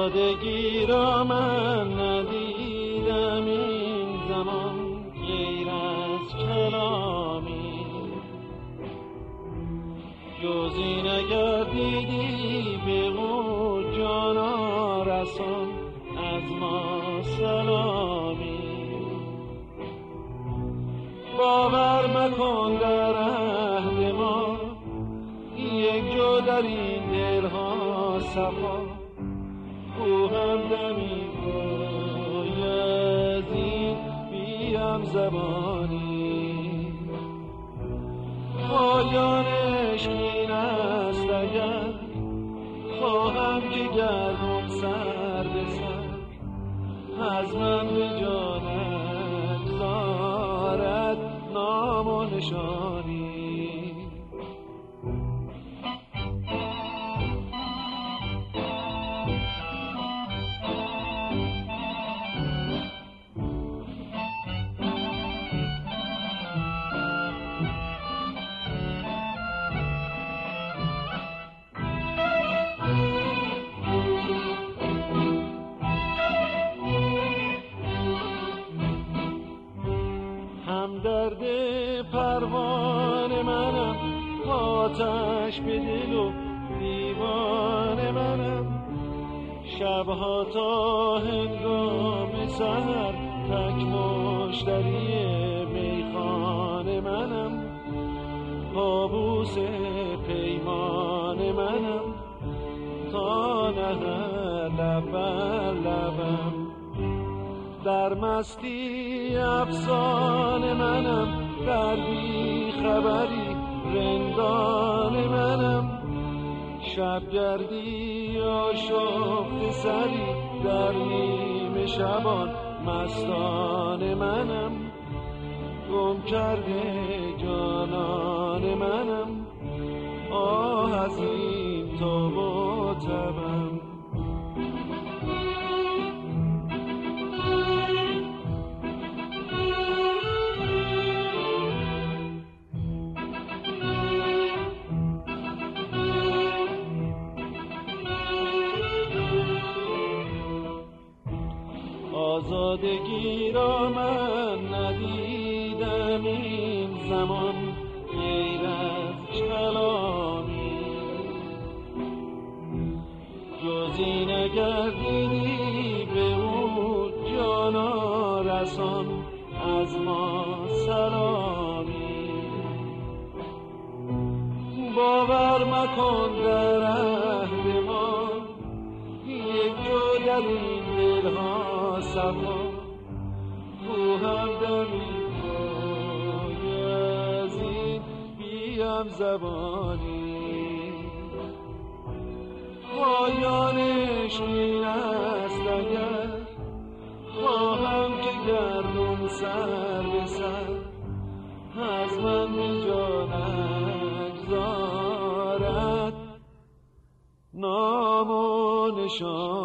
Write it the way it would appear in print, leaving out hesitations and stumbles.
آزادگی را من ندیدم این زمان غیر از کلامی، جز این اگر دیدی بگو جانا رسان از ما سلامی. باور مکن در عهد ما یک جو در این دلها صفا، او هم دمی بایزید بیم زبانی. پایان عشق این است اگر خواهم که گردم سر به سر، از من به جان نگذارد نام و نشانی. همدرد پروانه منم، آتش به دل و دیوانه منم. شبها تا هنگام سحر تک مشتری میخانه منم. پابوس پیمان منم تا نهر لب بر لبم. در مستی افسانه منم، در بی خبری رندان منم. شبگردی آشفت سری در نیمه شبان مستان منم. گم کرده جانان منم، آه از این تاب و تبم. آزادگی را من ندیدم این زمان غیر از کلامی، جز این اگر دیدی به او جانا رسان از ما سلامی. باور مکن در عهد ما یک جو در این دلها صفا، او هم دمی بایزید بیم زبانی. پایان عشق این است اگر خواهم که گردم سر به سر، از من به جا نگذارد نام و نشان.